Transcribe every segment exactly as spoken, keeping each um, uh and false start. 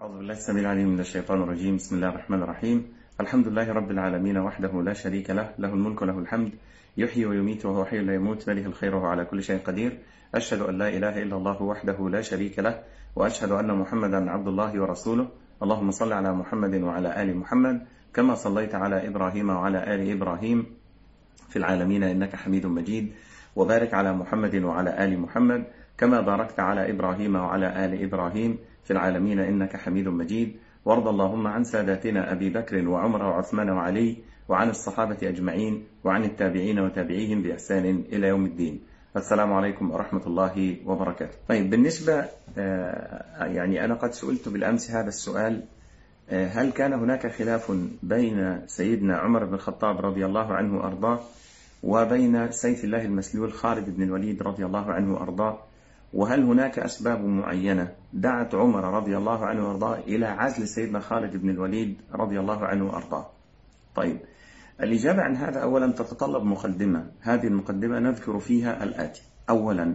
أعوذ بالله السميع العليم من الشيطان الرجيم. بسم الله الرحمن الرحيم. الحمد لله رب العالمين وحده لا شريك له، له الملك وله الحمد، يحيي ويميت وهو حي لا يموت، بيده الخير وهو على كل شيء قدير. أشهد أن لا إله إلا الله وحده لا شريك له، وأشهد أن محمدا عبد الله ورسوله. اللهم صل على محمد وعلى آل محمد كما صليت على إبراهيم وعلى آل إبراهيم في العالمين إنك حميد مجيد، وبارك على محمد وعلى آل محمد كما باركت على إبراهيم وعلى آل إبراهيم في العالمين إنك حميد مجيد. وارض اللهم عن ساداتنا أبي بكر وعمر وعثمان وعلي وعن الصحابة أجمعين وعن التابعين وتابعيهم بإحسان إلى يوم الدين. السلام عليكم ورحمة الله وبركاته. طيب، بالنسبة يعني أنا قد سئلت بالأمس هذا السؤال: هل كان هناك خلاف بين سيدنا عمر بن الخطاب رضي الله عنه وأرضاه وبين سيف الله المسلول خالد بن الوليد رضي الله عنه وأرضاه؟ وهل هناك أسباب معينة دعت عمر رضي الله عنه وأرضاه إلى عزل سيدنا خالد بن الوليد رضي الله عنه وأرضاه؟ طيب، الإجابة عن هذا أولا تتطلب مقدمة. هذه المقدمة نذكر فيها الآتي: أولا،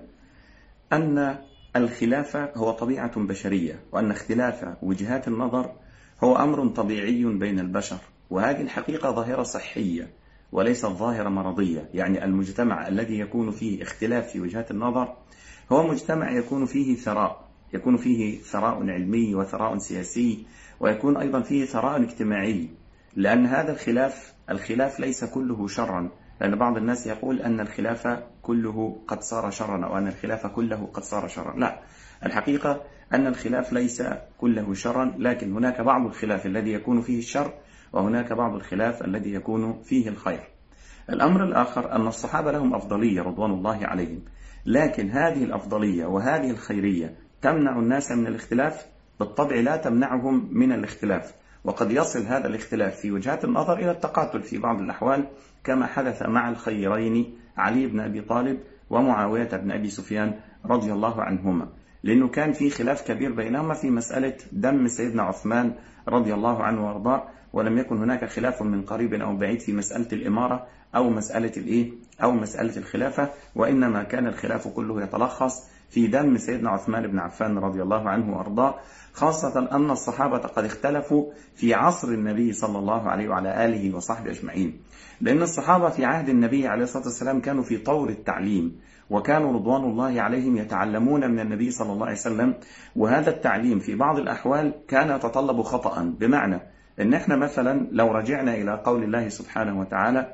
أن الخلافة هو طبيعة بشرية، وأن اختلاف وجهات النظر هو أمر طبيعي بين البشر، وهذه الحقيقة ظاهرة صحية وليست ظاهرة مرضية. يعني المجتمع الذي يكون فيه اختلاف في وجهات النظر هو مجتمع يكون فيه ثراء، يكون فيه ثراء علمي وثراء سياسي، ويكون أيضا فيه ثراء اجتماعي، لأن هذا الخلاف الخلاف ليس كله شرا، لأن بعض الناس يقول أن الخلاف كله قد صار شرا، أو أن الخلاف كله قد صار شرا. لا، الحقيقة أن الخلاف ليس كله شرا، لكن هناك بعض الخلاف الذي يكون فيه الشر، وهناك بعض الخلاف الذي يكون فيه الخير. الأمر الآخر أن الصحابة لهم أفضلية رضوان الله عليهم، لكن هذه الأفضلية وهذه الخيرية تمنع الناس من الاختلاف؟ بالطبع لا تمنعهم من الاختلاف، وقد يصل هذا الاختلاف في وجهات النظر إلى التقاتل في بعض الأحوال، كما حدث مع الخيرين علي بن أبي طالب ومعاوية بن أبي سفيان رضي الله عنهما، لأنه كان في خلاف كبير بينهما في مسألة دم سيدنا عثمان رضي الله عنه وارضاه، ولم يكن هناك خلاف من قريب أو بعيد في مسألة الإمارة أو مسألة الإيه أو مسألة الخلافة، وإنما كان الخلاف كله يتلخص في دم سيدنا عثمان بن عفان رضي الله عنه وارضاه، خاصة أن الصحابة قد اختلفوا في عصر النبي صلى الله عليه وعلى آله وصحبه أجمعين، لأن الصحابة في عهد النبي عليه الصلاة والسلام كانوا في طور التعليم، وكانوا رضوان الله عليهم يتعلمون من النبي صلى الله عليه وسلم، وهذا التعليم في بعض الأحوال كان يتطلب خطأ، بمعنى أن احنا مثلا لو رجعنا إلى قول الله سبحانه وتعالى: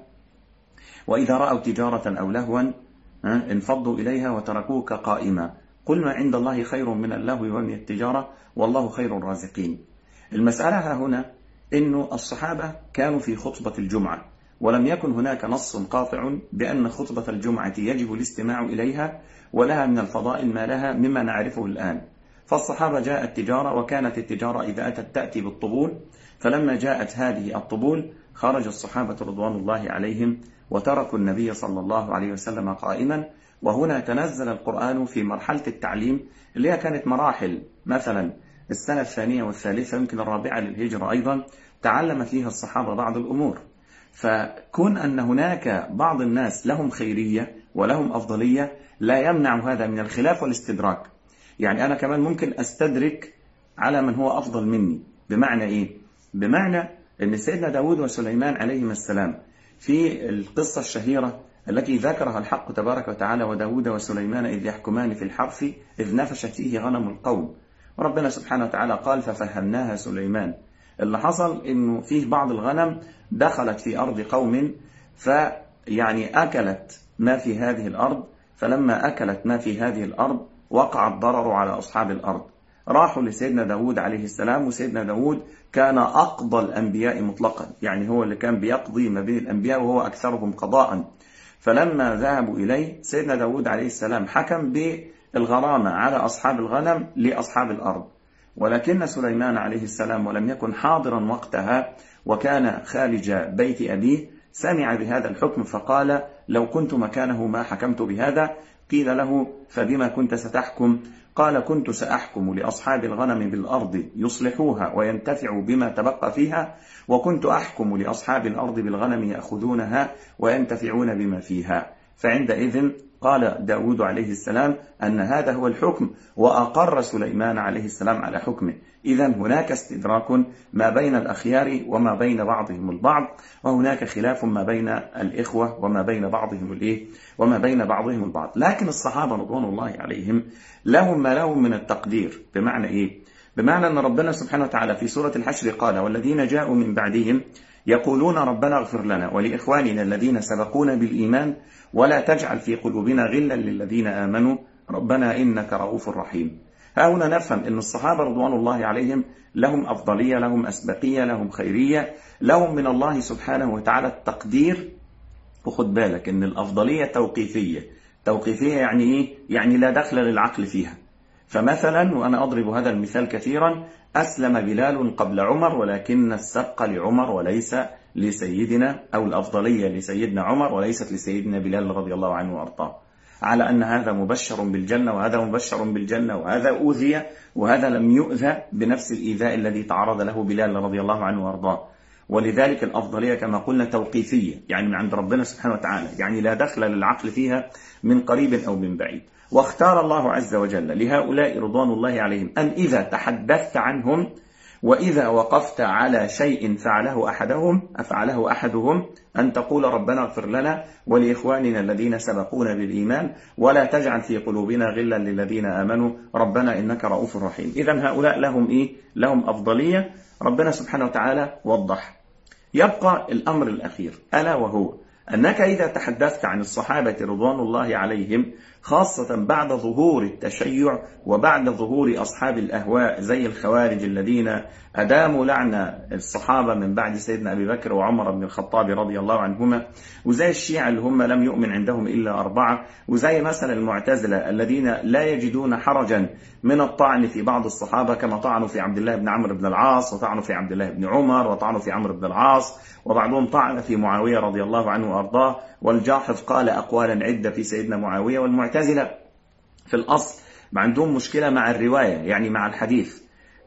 وإذا رأوا تجارة أو لهوا انفضوا إليها وتركوك قائما قل ما عند الله خير من اللهو ومن التجارة والله خير الرازقين. المسألة هنا إنه الصحابة كانوا في خطبة الجمعة، ولم يكن هناك نص قاطع بأن خطبة الجمعة يجب الاستماع إليها ولها من الفضائل ما لها مما نعرفه الآن. فالصحابة جاءت التجارة، وكانت التجارة إذا أتت تأتي بالطبول، فلما جاءت هذه الطبول خرج الصحابة رضوان الله عليهم وتركوا النبي صلى الله عليه وسلم قائما. وهنا تنزل القرآن في مرحلة التعليم اللي هي كانت مراحل، مثلا السنة الثانية والثالثة يمكن الرابعة للهجرة أيضا، تعلم فيها الصحابة بعض الأمور. فكون أن هناك بعض الناس لهم خيرية ولهم أفضلية لا يمنع هذا من الخلاف والاستدراك. يعني أنا كمان ممكن أستدرك على من هو أفضل مني. بمعنى إيه؟ بمعنى أن سيدنا داود وسليمان عليهما السلام في القصة الشهيرة التي ذكرها الحق تبارك وتعالى: وداود وسليمان إذ يحكمان في الحرث إذ نفشت فيه غنم القوم، وربنا سبحانه وتعالى قال: ففهمناها سليمان. اللي حصل إنه فيه بعض الغنم دخلت في أرض قوم، فيعني أكلت ما في هذه الأرض، فلما أكلت ما في هذه الأرض وقع الضرر على أصحاب الأرض. راحوا لسيدنا داود عليه السلام، وسيدنا داود كان أقضى الأنبياء مطلقا، يعني هو اللي كان بيقضي ما بين الأنبياء وهو أكثرهم قضاء. فلما ذهبوا إليه سيدنا داود عليه السلام حكم بالغرامة على أصحاب الغنم لأصحاب الأرض، ولكن سليمان عليه السلام ولم يكن حاضرا وقتها وكان خارج بيت أبيه سمع بهذا الحكم، فقال: لو كنت مكانه ما حكمت بهذا. قيل له: فبما كنت ستحكم؟ قال: كنت سأحكم لأصحاب الغنم بالأرض يصلحوها وينتفعوا بما تبقى فيها، وكنت أحكم لأصحاب الأرض بالغنم يأخذونها وينتفعون بما فيها. فعندئذ قال داود عليه السلام أن هذا هو الحكم، وأقر سليمان عليه السلام على حكمه. إذا هناك استدراك ما بين الأخيار وما بين بعضهم البعض، وهناك خلاف ما بين الإخوة وما بين بعضهم الإيه وما بين بعضهم البعض. لكن الصحابة رضوان الله عليهم لهم ما لهم من التقدير. بمعنى إيه؟ بمعنى أن ربنا سبحانه وتعالى في سورة الحشر قال: والذين جاءوا من بعدهم يقولون ربنا اغفر لنا ولإخواننا الذين سبقونا بالإيمان ولا تجعل في قلوبنا غلا للذين آمنوا ربنا إنك رؤوف رحيم. هنا نفهم أن الصحابة رضوان الله عليهم لهم أفضلية، لهم أسبقية، لهم خيرية، لهم من الله سبحانه وتعالى التقدير. وخد بالك أن الأفضلية توقيفية. توقيفية يعني إيه؟ يعني لا دخل للعقل فيها. فمثلا، وأنا أضرب هذا المثال كثيرا، أسلم بلال قبل عمر ولكن السبق لعمر وليس لسيدنا، أو الأفضلية لسيدنا عمر وليست لسيدنا بلال رضي الله عنه وأرضاه، على أن هذا مبشر بالجنة وهذا مبشر بالجنة وهذا أوذي وهذا لم يؤذى بنفس الإيذاء الذي تعرض له بلال رضي الله عنه وأرضاه. ولذلك الأفضلية كما قلنا توقيفية، يعني من عند ربنا سبحانه وتعالى، يعني لا دخل للعقل فيها من قريب أو من بعيد. واختار الله عز وجل لهؤلاء رضوان الله عليهم أن إذا تحدثت عنهم وإذا وقفت على شيء فعله أحدهم أفعله أحدهم أن تقول ربنا اغفر لنا ولإخواننا الذين سبقونا بالإيمان ولا تجعل في قلوبنا غلا للذين آمنوا ربنا إنك رؤوف رحيم. إذن هؤلاء لهم إيه؟ لهم أفضلية. ربنا سبحانه وتعالى وضح. يبقى الأمر الأخير، ألا وهو أنك إذا تحدثت عن الصحابة رضوان الله عليهم، خاصة بعد ظهور التشيع وبعد ظهور أصحاب الأهواء زي الخوارج الذين أداموا لعن الصحابة من بعد سيدنا أبي بكر وعمر بن الخطاب رضي الله عنهما، وزي الشيعة اللي هم لم يؤمن عندهم إلا أربعة، وزي مثلا المعتزلة الذين لا يجدون حرجا من الطعن في بعض الصحابة كما طعنوا في عبد الله بن عمرو بن العاص وطعنوا في عبد الله بن عمر وطعنوا في عمرو بن العاص، وبعضهم طعن في معاوية رضي الله عنه وأرضاه، والجاحظ قال أقوالا عدة في سيدنا معاوية. والمعتزلة في الأصل عندهم مشكلة مع الرواية، يعني مع الحديث،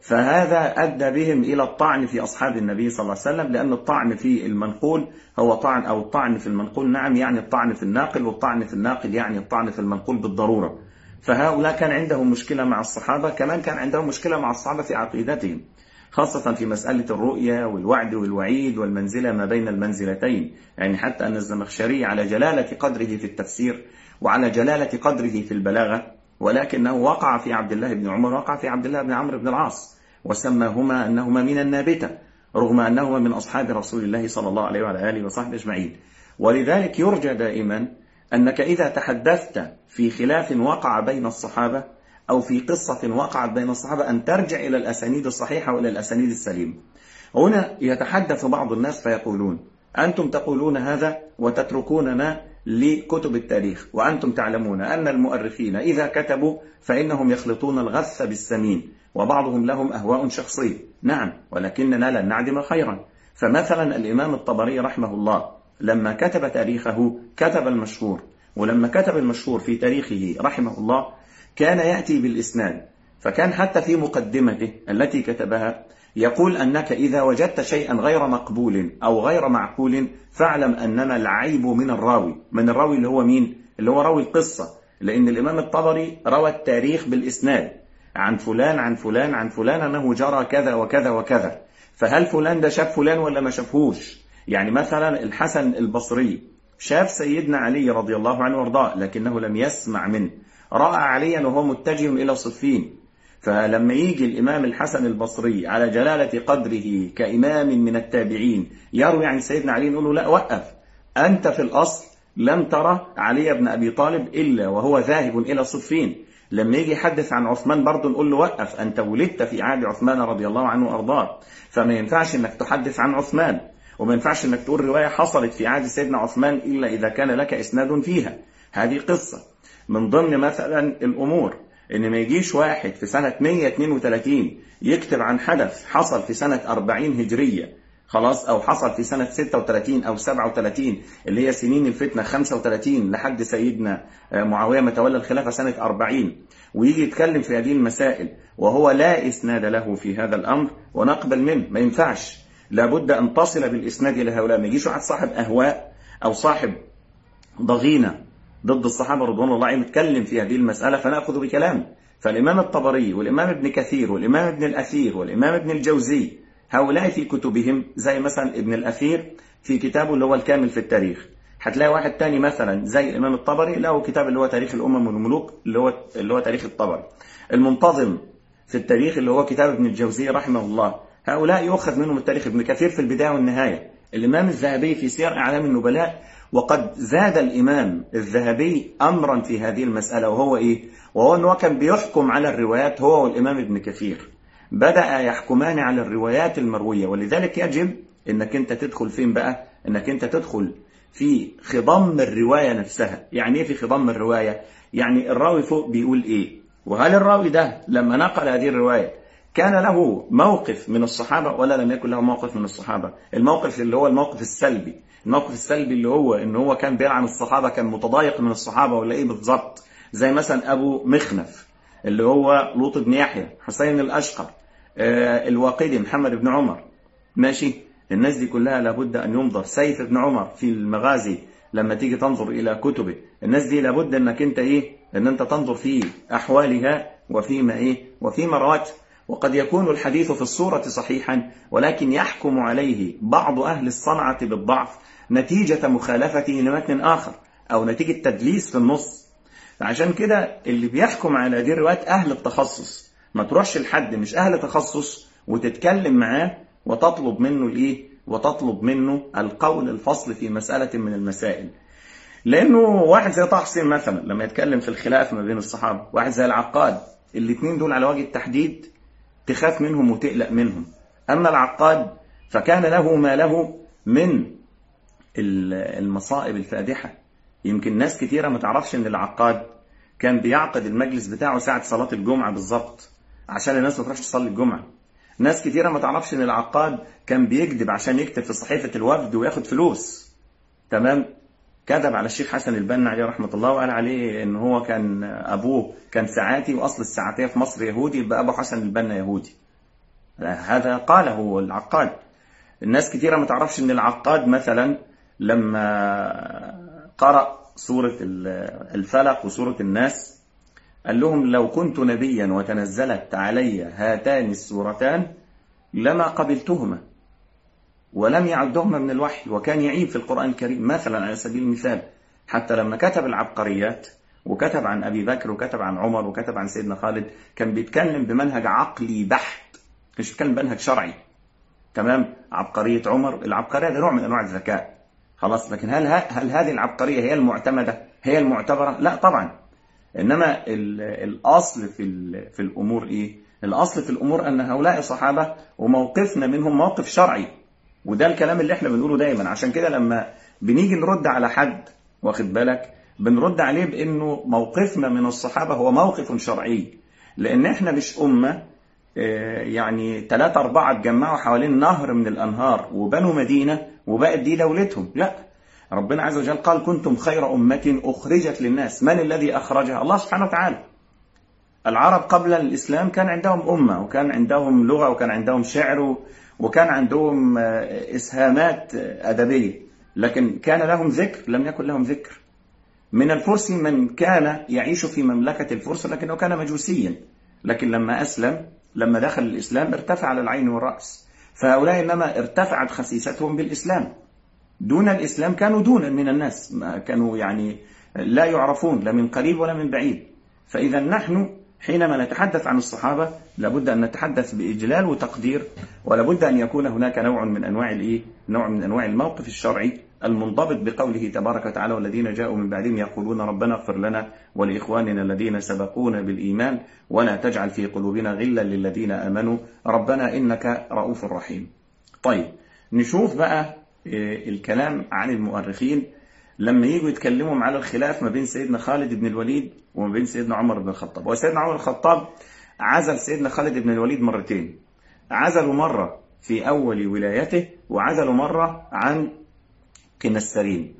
فهذا أدى بهم إلى الطعن في أصحاب النبي صلى الله عليه وسلم، لأن الطعن في المنقول هو طعن، أو الطعن في المنقول نعم يعني الطعن في الناقل، والطعن في الناقل يعني الطعن في المنقول بالضرورة. فهؤلاء كان عندهم مشكلة مع الصحابة، كمان كان عندهم مشكلة مع الصحابة في عقيدتهم، خاصة في مسألة الرؤية والوعد والوعيد والمنزلة ما بين المنزلتين. يعني حتى أن الزمخشري على جلالة قدره في التفسير وعلى جلالة قدره في البلاغة، ولكنه وقع في عبد الله بن عمر وقع في عبد الله بن عمرو بن العاص، وسماهما أنهما من النابتة رغم أنهما من أصحاب رسول الله صلى الله عليه وعلى آله وصحبه أجمعين. ولذلك يرجى دائما أنك إذا تحدثت في خلاف وقع بين الصحابة أو في قصة وقعت بين الصحابة أن ترجع إلى الأسانيد الصحيحة وإلى الأسانيد السليمة. هنا يتحدث بعض الناس فيقولون: أنتم تقولون هذا وتتركوننا لكتب التاريخ، وأنتم تعلمون أن المؤرخين إذا كتبوا فإنهم يخلطون الغث بالسمين، وبعضهم لهم أهواء شخصية. نعم، ولكننا لن نعدم خيرا. فمثلا الإمام الطبري رحمه الله لما كتب تاريخه كتب المشهور، ولما كتب المشهور في تاريخه رحمه الله كان يأتي بالإسناد، فكان حتى في مقدمته التي كتبها يقول أنك إذا وجدت شيئا غير مقبول أو غير معقول فاعلم أننا العيب من الراوي. من الراوي اللي هو مين؟ اللي هو راوي القصة، لأن الإمام الطبري روى التاريخ بالإسناد عن فلان عن فلان عن فلان أنه جرى كذا وكذا وكذا. فهل فلان ده شاف فلان ولا ما شافهوش؟ يعني مثلا الحسن البصري شاف سيدنا علي رضي الله عنه وارضاه لكنه لم يسمع منه، رأى عليا وهو متجه إلى صفين. فلما يجي الإمام الحسن البصري على جلالة قدره كإمام من التابعين يروي عن سيدنا علي، نقول له: لا، وقف، أنت في الأصل لم ترى علي بن أبي طالب إلا وهو ذاهب إلى صفين. لما يجي يحدث عن عثمان برضه نقول له: وقف، أنت ولدت في عهد عثمان رضي الله عنه وأرضاه، فما ينفعش أنك تحدث عن عثمان، وما ينفعش أنك تقول رواية حصلت في عهد سيدنا عثمان إلا إذا كان لك إسناد فيها. هذه قصة من ضمن مثلا الأمور، إن ما يجيش واحد في سنة مئة واثنين وثلاثين يكتب عن حدث حصل في سنة أربعين هجرية خلاص، أو حصل في سنة ستة وثلاثين أو سبعة وثلاثين اللي هي سنين الفتنة خمسة وثلاثين لحد سيدنا معاوية ما تولى الخلافة سنة أربعين، ويجي يتكلم في هذه المسائل وهو لا إسناد له في هذا الأمر ونقبل منه. ما ينفعش، لابد أن تصل بالإسناد إلى هؤلاء. ما يجيش واحد صاحب أهواء أو صاحب ضغينة ضد الصحابة رضوان الله عليهم يتكلم في هذه المسألة فنأخذ بكلامه. فالإمام الطبري والإمام ابن كثير والإمام ابن الأثير والإمام ابن الجوزي هؤلاء في كتبهم، زي مثلا ابن الأثير في كتابه اللي هو الكامل في التاريخ، هتلاقي واحد تاني مثلا زي الإمام الطبري له كتاب اللي هو تاريخ الأمم والملوك اللي هو اللي هو تاريخ الطبري. المنتظم في التاريخ اللي هو كتاب ابن الجوزي رحمه الله، هؤلاء يؤخذ منهم التاريخ. ابن كثير في البداية والنهاية، الإمام الذهبي في سير أعلام النبلاء. وقد زاد الإمام الذهبي أمرا في هذه المسألة، وهو إيه؟ وهو أنه كان بيحكم على الروايات هو والإمام ابن كثير، بدأ يحكمان على الروايات المروية. ولذلك يجب أنك أنت تدخل فين بقى؟ أنك أنت تدخل في خضم الرواية نفسها. يعني إيه في خضم الرواية؟ يعني الراوي فوق بيقول إيه، وهل الراوي ده لما نقل هذه الرواية كان له موقف من الصحابة ولا لم يكن له موقف من الصحابة؟ الموقف اللي هو الموقف السلبي، الموقف السلبي اللي هو ان هو كان بيلعن الصحابة، كان متضايق من الصحابة ولا ايه بالظبط؟ زي مثلا ابو مخنف اللي هو لوط بن يحيى، حسين الاشقر، آه الواقدي، محمد بن عمر، ماشي. الناس دي كلها لابد ان ينظر. سيف بن عمر في المغازي لما تيجي تنظر الى كتبه، الناس دي لابد انك انت ايه، ان انت تنظر في احوالها وفيما ايه وفيما روت. وقد يكون الحديث في الصورة صحيحا، ولكن يحكم عليه بعض أهل الصنعة بالضعف نتيجة مخالفته لمتن آخر، أو نتيجة تدليس في النص. فعشان كده اللي بيحكم على دي الروايات أهل التخصص. ما تروحش لحد مش أهل تخصص وتتكلم معاه وتطلب منه الإيه وتطلب منه القول الفصل في مسألة من المسائل. لأنه واحد زي طه حسين مثلا لما يتكلم في الخلاف ما بين الصحابة، واحد زي العقاد، الاثنين دول على وجه التحديد تخاف منهم وتقلق منهم. أما العقاد فكان له ما له من المصائب الفادحة. يمكن ناس كتيرة ما تعرفش ان العقاد كان بيعقد المجلس بتاعه ساعة صلاة الجمعة بالظبط عشان الناس ما تروحش تصلي الجمعة. ناس كتيرة ما تعرفش ان العقاد كان بيكذب عشان يكتب في صحيفة الوفد وياخد فلوس. تمام؟ كذب على الشيخ حسن البنا عليه رحمة الله وقال عليه ان هو كان ابوه كان ساعاتي، واصل الساعاتية في مصر يهودي، يبقى ابو حسن البنا يهودي. هذا قاله العقاد. الناس كتيرة ما تعرفش ان العقاد مثلا لما قرأ سورة الفلق وسورة الناس قال لهم لو كنت نبيا وتنزلت علي هاتان السورتان لما قبلتهما، ولم يعدهما من الوحي، وكان يعيب في القرآن الكريم مثلا على سبيل المثال. حتى لما كتب العبقريات وكتب عن أبي بكر وكتب عن عمر وكتب عن سيدنا خالد كان بيتكلم بمنهج عقلي بحت، مش بيتكلم بمنهج شرعي. تمام؟ عبقرية عمر، العبقرية ده نوع من أنواع الذكاء خلاص، لكن هل هل هذه العبقرية هي المعتمدة هي المعتبرة؟ لا طبعا. إنما الأصل في في الأمور إيه؟ الأصل في الأمور أن هؤلاء صحابة وموقفنا منهم موقف شرعي، وده الكلام اللي احنا بنقوله دايما. عشان كده لما بنيجي نرد على حد واخد بالك بنرد عليه بأنه موقفنا من الصحابة هو موقف شرعي، لأن احنا مش أمة يعني ثلاثة أربعة اتجمعوا حوالين نهر من الأنهار وبنوا مدينة وبقت دي دولتهم. لا، ربنا عز وجل قال كنتم خير أمة أخرجت للناس. من الذي أخرجها؟ الله سبحانه وتعالى. العرب قبل الإسلام كان عندهم أمة وكان عندهم لغة وكان عندهم شعر وكان عندهم إسهامات أدبية، لكن كان لهم ذكر؟ لم يكن لهم ذكر. من الفرس من كان يعيش في مملكة الفرس لكنه كان مجوسيا، لكن لما أسلم لما دخل الإسلام ارتفع على العين والرأس. فهؤلاء إنما ارتفعت خسيستهم بالإسلام، دون الإسلام كانوا دونا من الناس، ما كانوا يعني لا يعرفون لا من قريب ولا من بعيد. فإذا نحن حينما نتحدث عن الصحابة لابد أن نتحدث بإجلال وتقدير، ولابد أن يكون هناك نوع من أنواع الإيه؟ نوع من أنواع الموقف الشرعي المنضبط بقوله تبارك وتعالى والذين جاءوا من بعدهم يقولون ربنا اغفر لنا ولإخواننا الذين سبقونا بالإيمان ولا تجعل في قلوبنا غلا للذين آمنوا ربنا إنك رؤوف رحيم. طيب نشوف بقى الكلام عن المؤرخين لما يجوا يتكلموا على الخلاف ما بين سيدنا خالد بن الوليد وما بين سيدنا عمر بن الخطاب. وسيدنا عمر بن الخطاب عزل سيدنا خالد بن الوليد مرتين، عزلوا مرة في أول ولايته وعزلوا مرة عن قنسرين.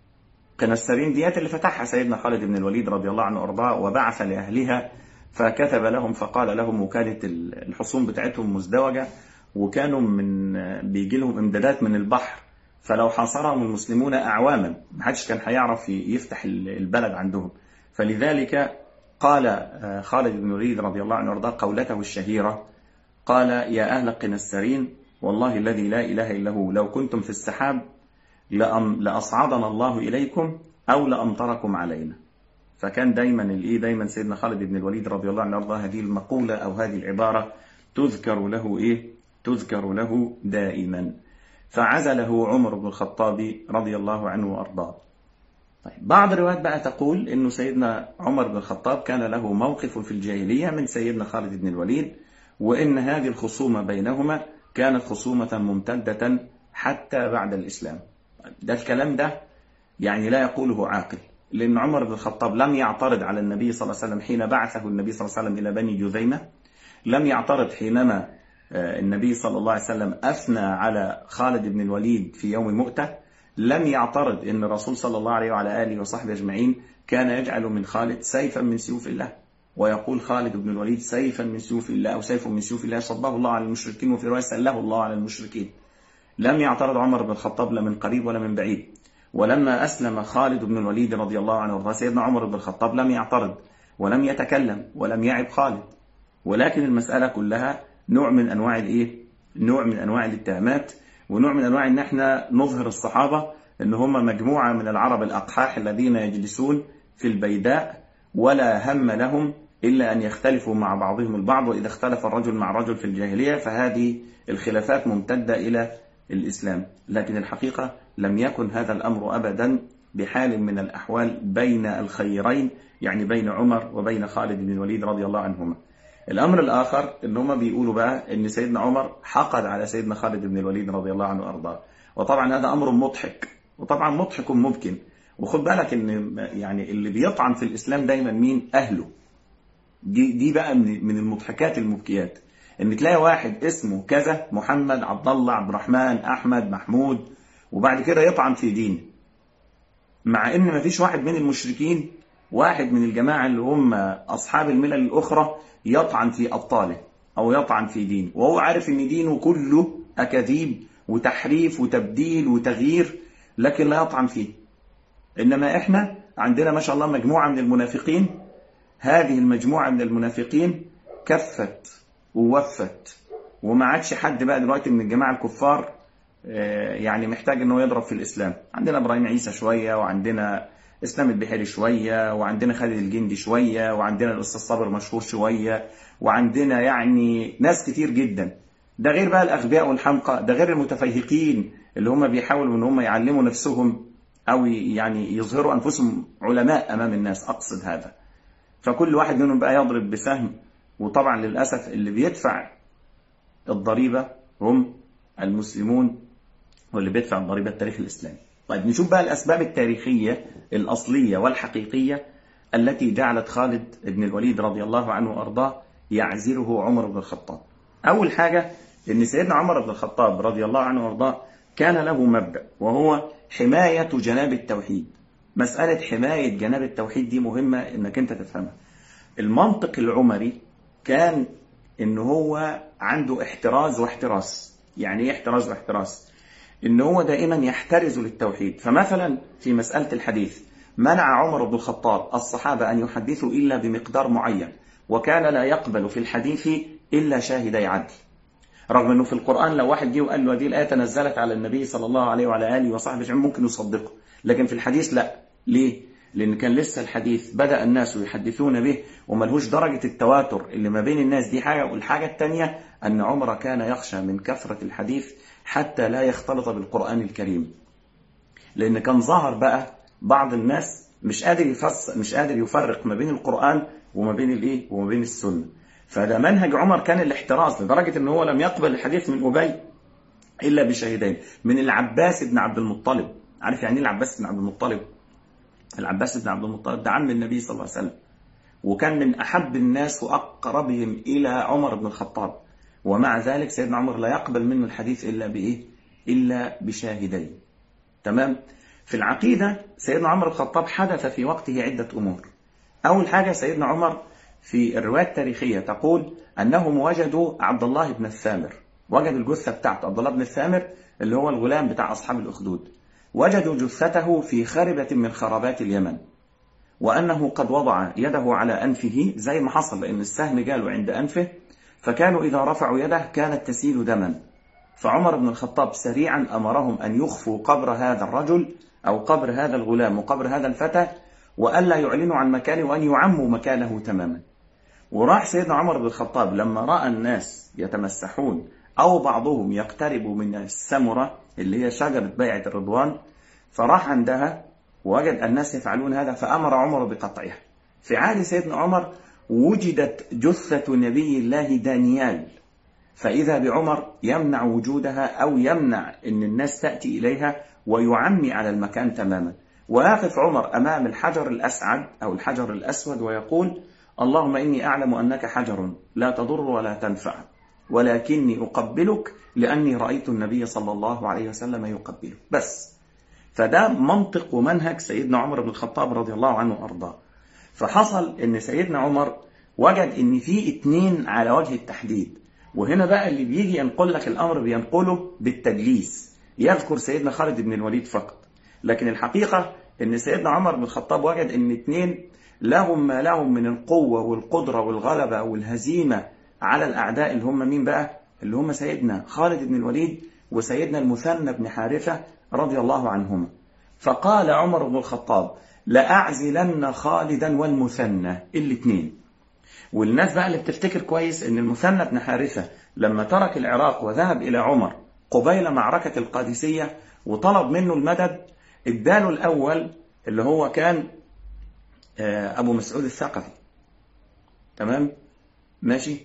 قنسرين ديات اللي فتحها سيدنا خالد بن الوليد رضي الله عنه وارضاه، وبعث لأهلها فكتب لهم فقال لهم، وكانت الحصون بتاعتهم مزدوجة وكانوا من بيجي لهم امدادات من البحر، فلو حاصرهم المسلمون أعواما ما حدش كان هيعرف يفتح البلد عندهم. فلذلك قال خالد بن الوليد رضي الله عنه وارضاه قولته الشهيرة، قال: يا أهل قنسرين والله الذي لا إله إلا هو لو كنتم في السحاب لأصعدنا الله إليكم أو لأمطركم علينا. فكان دايما الإيه دايما سيدنا خالد بن الوليد رضي الله عنه وارضاه هذه المقولة أو هذه العبارة تذكر له إيه تذكر له دائما. فعزله عمر بن الخطاب رضي الله عنه وارضاه. طيب، بعض الروايات بقى تقول إنه سيدنا عمر بن الخطاب كان له موقف في الجاهلية من سيدنا خالد بن الوليد، وإن هذه الخصومة بينهما كانت خصومة ممتدة حتى بعد الإسلام. ده الكلام ده يعني لا يقوله عاقل، لأن عمر بن الخطاب لم يعترض على النبي صلى الله عليه وسلم حين بعثه النبي صلى الله عليه وسلم إلى بني جذيمة، لم يعترض حينما النبي صلى الله عليه وسلم أثنى على خالد بن الوليد في يوم مؤتة، لم يعترض أن الرسول صلى الله عليه وعلى آله وصحبه أجمعين كان يجعل من خالد سيفا من سيوف الله، ويقول خالد بن الوليد سيفا من سيوف الله أو سيف من سيوف الله صبه الله على المشركين، وفي رواية سأله الله على المشركين. لم يعترض عمر بن الخطاب لا من قريب ولا من بعيد. ولما أسلم خالد بن الوليد رضي الله عنه وارضاه سيدنا عمر بن الخطاب لم يعترض ولم يتكلم ولم يعب خالد، ولكن المسألة كلها نوع من أنواع الإيه؟ نوع من أنواع الاتهامات، ونوع من أنواع أن احنا نظهر الصحابة أن هم مجموعة من العرب الأقحاح الذين يجلسون في البيداء ولا هم لهم إلا أن يختلفوا مع بعضهم البعض، وإذا اختلف الرجل مع رجل في الجاهلية فهذه الخلافات ممتدة إلى الإسلام. لكن الحقيقة لم يكن هذا الأمر أبدا بحال من الأحوال بين الخيرين، يعني بين عمر وبين خالد بن الوليد رضي الله عنهما. الأمر الآخر إن هم بيقولوا بقى إن سيدنا عمر حقد على سيدنا خالد بن الوليد رضي الله عنه وأرضاه، وطبعا هذا أمر مضحك، وطبعا مضحك ممكن. وخد بالك إن يعني اللي بيطعن في الإسلام دايما مين؟ أهله. دي دي بقى من المضحكات المبكيات، إن تلاقي واحد اسمه كذا محمد عبد الله عبد الرحمن أحمد محمود وبعد كده يطعن في دينه، مع إن ما فيش واحد من المشركين، واحد من الجماعة اللي هم أصحاب الملل الأخرى يطعن في أبطاله أو يطعن في دينه، وهو عارف إن دينه كله أكاذيب وتحريف وتبديل وتغيير، لكن لا يطعن فيه. إنما إحنا عندنا ما شاء الله مجموعة من المنافقين، هذه المجموعة من المنافقين كفت ووفت، وما عادش حد بقى دلوقتي من الجماعة الكفار يعني محتاج إنه يضرب في الإسلام. عندنا إبراهيم عيسى شوية، وعندنا اسلام البحيري شوية، وعندنا خالد الجندي شوية، وعندنا الأستاذ صابر مشهور شوية، وعندنا يعني ناس كتير جدا. ده غير بقى الأغبياء والحمقى، ده غير المتفيهقين اللي هم بيحاولوا إن هم يعلموا نفسهم أو يعني يظهروا أنفسهم علماء أمام الناس، أقصد هذا. فكل واحد منهم بقى يضرب بسهم، وطبعا للأسف اللي بيدفع الضريبة هم المسلمون، واللي بيدفع الضريبة التاريخ الإسلامي. طيب نشوف بقى الأسباب التاريخية الأصلية والحقيقية التي جعلت خالد بن الوليد رضي الله عنه وأرضاه يعزله عمر بن الخطاب. أول حاجة إن سيدنا عمر بن الخطاب رضي الله عنه وأرضاه كان له مبدأ، وهو حماية جناب التوحيد. مسألة حماية جناب التوحيد دي مهمة إنك أنت تفهمها. المنطق العمري كان إن هو عنده احتراز واحتراس. يعني إيه احتراز واحتراس؟ إن هو دائما يحترز للتوحيد. فمثلا في مسألة الحديث منع عمر بن الخطاب الصحابة أن يحدثوا إلا بمقدار معين، وكان لا يقبل في الحديث إلا شاهدي عدل. رغم أنه في القرآن لو واحد جه وقال له هذه الآية تنزلت على النبي صلى الله عليه وعلى آله وصحبه ممكن يصدقه، لكن في الحديث لا. ليه؟ لأن كان لسه الحديث بدأ الناس يحدثون به وملهوش درجة التواتر اللي ما بين الناس، دي حاجة. والحاجة الثانية أن عمر كان يخشى من كثرة الحديث حتى لا يختلط بالقرآن الكريم، لأن كان ظهر بقى بعض الناس مش قادر يفسر مش قادر يفرق ما بين القرآن وما بين الإيه وما بين السنة. فده منهج عمر كان الاحتراز، لدرجة أنه هو لم يقبل الحديث من أبي إلا بشهدين، من العباس بن عبد المطلب. عارف يعني ايه العباس بن عبد المطلب؟ العباس بن عبد المطلب ده عم النبي صلى الله عليه وسلم، وكان من أحب الناس وأقربهم إلى عمر بن الخطاب، ومع ذلك سيدنا عمر لا يقبل منه الحديث إلا بإيه؟ إلا بشاهدين. تمام؟ في العقيدة سيدنا عمر بن الخطاب حدث في وقته عدة أمور. أول حاجة سيدنا عمر في الرواية التاريخية تقول أنهم وجدوا عبد الله بن الثامر، وجدوا الجثة بتاعته. عبد الله بن الثامر اللي هو الغلام بتاع أصحاب الأخدود، وجدوا جثته في خربة من خرابات اليمن، وأنه قد وضع يده على أنفه زي ما حصل، لأن السهم جاله عند أنفه، فكانوا إذا رفعوا يده كانت تسيل دما. فعمر بن الخطاب سريعا أمرهم أن يخفوا قبر هذا الرجل أو قبر هذا الغلام وقبر هذا الفتى، وألا يعلنوا عن مكانه، وأن يعموا مكانه تماما. وراح سيدنا عمر بن الخطاب لما رأى الناس يتمسحون أو بعضهم يقترب من السمرة اللي هي شجرة بيعة الرضوان، فراح عندها ووجد الناس يفعلون هذا، فأمر عمر بقطعها. في عهد سيدنا عمر وجدت جثة نبي الله دانيال، فإذا بعمر يمنع وجودها أو يمنع أن الناس تأتي إليها ويعمي على المكان تماما، ويقف عمر أمام الحجر الأسعد أو الحجر الأسود ويقول: اللهم إني أعلم أنك حجر لا تضر ولا تنفع، ولكني أقبلك لأني رأيت النبي صلى الله عليه وسلم يقبله. بس فده منطق ومنهج سيدنا عمر بن الخطاب رضي الله عنه وأرضاه. فحصل أن سيدنا عمر وجد أن في اتنين على وجه التحديد، وهنا بقى اللي بيجي ينقل لك الأمر بينقله بالتدليس، يذكر سيدنا خالد بن الوليد فقط، لكن الحقيقة أن سيدنا عمر بن الخطاب وجد أن اتنين لهم ما لهم من القوة والقدرة والغلبة والهزيمة على الأعداء، اللي هم مين بقى؟ اللي هم سيدنا خالد بن الوليد وسيدنا المثنى بن حارثة رضي الله عنهما. فقال عمر بن الخطاب: لأعزلن خالدا والمثنى، الاثنين. والناس بقى اللي بتفتكر كويس ان المثنى بن حارثة لما ترك العراق وذهب إلى عمر قبيل معركة القادسية وطلب منه المدد، اداله الأول اللي هو كان أبو مسعود الثقفي، تمام؟ ماشي؟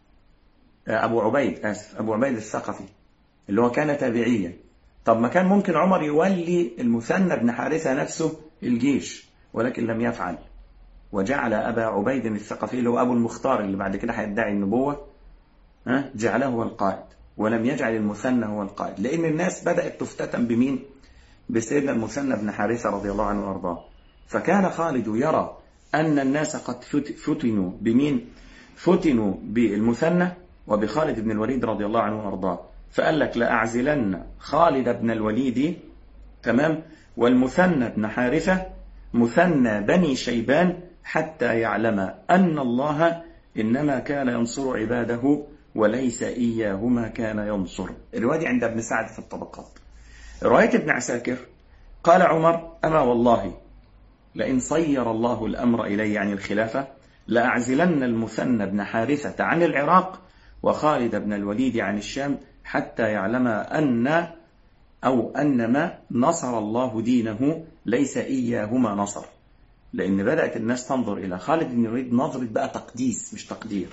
أبو عبيد آسف أبو عبيد الثقفي اللي هو كان تابعيا. طب ما كان ممكن عمر يولي المثنى بن حارثة نفسه الجيش، ولكن لم يفعل، وجعل أبا عبيد الثقفي اللي هو أبو المختار اللي بعد كده هيدعي النبوة ها جعله هو القائد، ولم يجعل المثنى هو القائد، لأن الناس بدأت تفتتن بمين؟ بسيدنا المثنى بن حارثة رضي الله عنه وأرضاه. فكان خالد يرى أن الناس قد فتنوا بمين؟ فتنوا بالمثنى وبخالد بن الوليد رضي الله عنه وأرضاه، فقال لك: لأعزلن خالد بن الوليد، تمام، والمثنى بن حارثة مثنى بني شيبان، حتى يعلم أن الله إنما كان ينصر عباده وليس إياهما كان ينصر. الرواية عند ابن سعد في الطبقات. رواية ابن عساكر قال عمر: أما والله لئن صير الله الأمر إلي عن الخلافة لأعزلن المثنى بن حارثة عن العراق وخالد بن الوليد عن الشام، حتى يعلم أن أو أنما نصر الله دينه ليس إياهما نصر. لأن بدأت الناس تنظر إلى خالد بن الوليد نظرة بقى تقديس مش تقدير،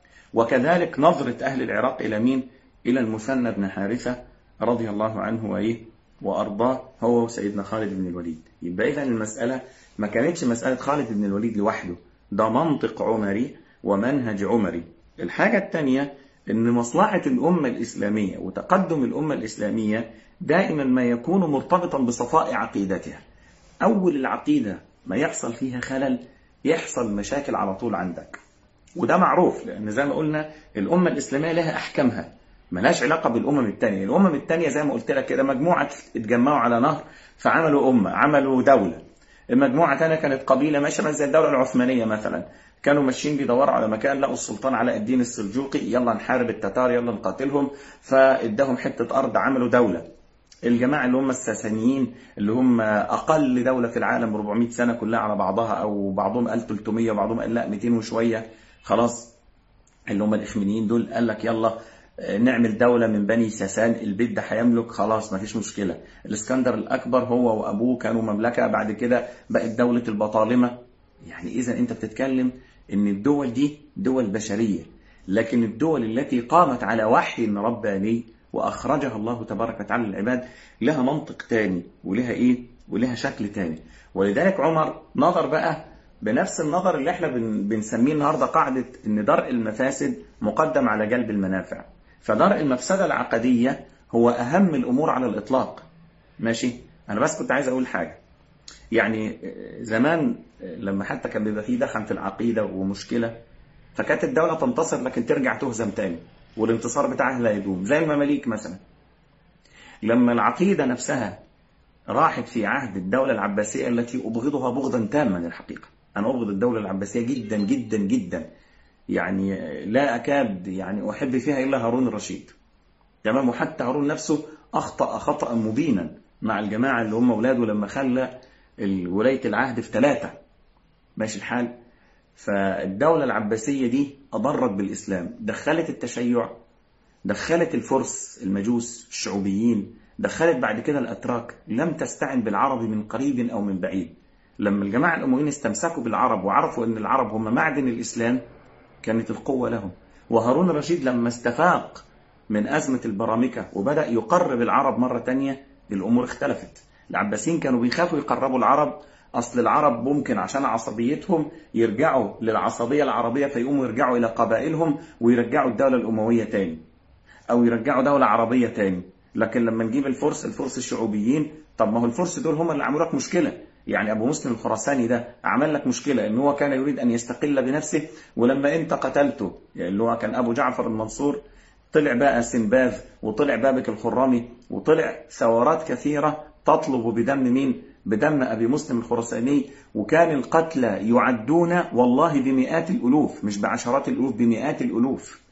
وكذلك نظرة أهل العراق إلى مين؟ إلى المثنى بن حارثة رضي الله عنه وإيه وأرضاه هو سيدنا خالد بن الوليد. يبقى إذن المسألة ما كانتش مسألة خالد بن الوليد لوحده، ده منطق عمري ومنهج عمري. الحاجة الثانية إن مصلحة الأمة الإسلامية وتقدم الأمة الإسلامية دائما ما يكون مرتبطا بصفاء عقيدتها. أول العقيدة ما يحصل فيها خلل يحصل مشاكل على طول عندك، وده معروف، لأن زي ما قلنا الأمة الإسلامية لها أحكامها ملهاش علاقة بالأمم التانية. الأمم التانية زي ما قلت لك كده مجموعة اتجمعوا على نهر فعملوا أمة، عملوا دولة. المجموعة تانية كانت قبيلة ماشية زي الدولة العثمانية مثلا، كانوا ماشيين بيدوروا على مكان، لقوا السلطان علاء الدين السلجوقي، يلا نحارب التتار، يلا نقاتلهم، فادهم حتة أرض عملوا دولة. الجماعة اللي هم الساسانيين اللي هم أقل دولة في العالم أربعمائة سنة كلها على بعضها، أو بعضهم ألف وثلاثمائة وبعضهم قال لا مئتين وشوية، خلاص اللي هم الإخمينيين دول، قال لك يلا نعمل دولة من بني ساسان، البيت ده هيملك، خلاص ما فيش مشكلة. الإسكندر الأكبر هو وأبوه كانوا مملكة، بعد كده بقت دولة البطالمة. يعني إذا أنت بتتكلم إن الدول دي دول بشرية، لكن الدول التي قامت على وحي رباني وأخرجها الله تبارك وتعالى للعباد لها منطق تاني ولها إيه ولها شكل تاني. ولذلك عمر نظر بقى بنفس النظر اللي احنا بنسميه النهاردة قاعدة إن درء المفاسد مقدم على جلب المنافع. فدرء المفسدة العقدية هو أهم الأمور على الإطلاق. ماشي؟ أنا بس كنت عايز أقول حاجة، يعني زمان لما حتى كان بيبقى فيه دخن في العقيدة ومشكلة، فكانت الدولة تنتصر لكن ترجع تهزم تاني، والانتصار بتاعها لا يدوم، زي المماليك مثلا. لما العقيدة نفسها راحت في عهد الدولة العباسية التي أبغضها بغضا تاما الحقيقة. أنا أبغض الدولة العباسية جدا جدا جدا، يعني لا أكاد يعني أحب فيها إلا هارون الرشيد. تمام. وحتى هارون نفسه أخطأ خطأ مبينا مع الجماعة اللي هم أولاده لما خلى ولاية العهد في ثلاثة. ماشي الحال. فالدولة العباسية دي أضرت بالإسلام، دخلت التشيع، دخلت الفرس المجوس الشعوبيين، دخلت بعد كده الأتراك، لم تستعن بالعرب من قريب أو من بعيد. لما الجماعة الأمويين استمسكوا بالعرب وعرفوا أن العرب هم معدن الإسلام كانت القوة لهم. وهارون الرشيد لما استفاق من أزمة البرامكة وبدأ يقرب العرب مرة تانية الأمور اختلفت. العباسيين كانوا بيخافوا يقربوا العرب، أصل العرب ممكن عشان عصبيتهم يرجعوا للعصبية العربية فيقوموا يرجعوا إلى قبائلهم ويرجعوا الدولة الأموية تاني أو يرجعوا دولة عربية تاني. لكن لما نجيب الفرس الفرس الشعوبيين، طب ما هو الفرس دول هم اللي عملوا لك مشكلة. يعني أبو مسلم الخراساني ده عمل لك مشكلة إن هو كان يريد أن يستقل بنفسه، ولما أنت قتلته يعني اللي هو كان أبو جعفر المنصور طلع بقى سنباذ وطلع بابك الخرامي وطلع ثورات كثيرة تطلب بدم مين؟ بدم أبي مسلم الخراساني. وكان القتلى يعدون والله بمئات الألوف، مش بعشرات الألوف، بمئات الألوف.